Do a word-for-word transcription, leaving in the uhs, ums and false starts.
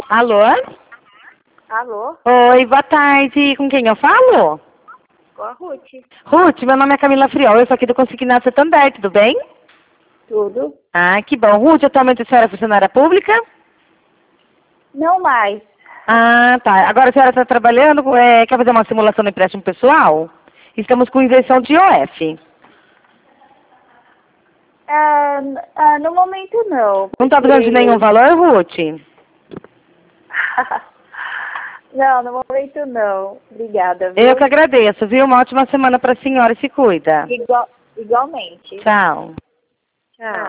Alô? Alô? Oi, boa tarde. Com quem eu falo? Com a Ruth. Ruth, meu nome é Camila Friol, eu sou aqui do Consignato Santander, tudo bem? Tudo? Ah, que bom. Ruth, atualmente a senhora é funcionária pública? Não mais. Ah, tá. Agora a senhora está trabalhando, é, quer fazer uma simulação de empréstimo pessoal? Estamos com isenção de I O F. Ah, n- ah, no momento não. Não está precisando de nenhum Porque... valor, Ruth? não, no momento não. Obrigada, viu? Eu que agradeço, viu? Uma ótima semana para a senhora e se cuida. Igual, igualmente. Tchau. Tchau.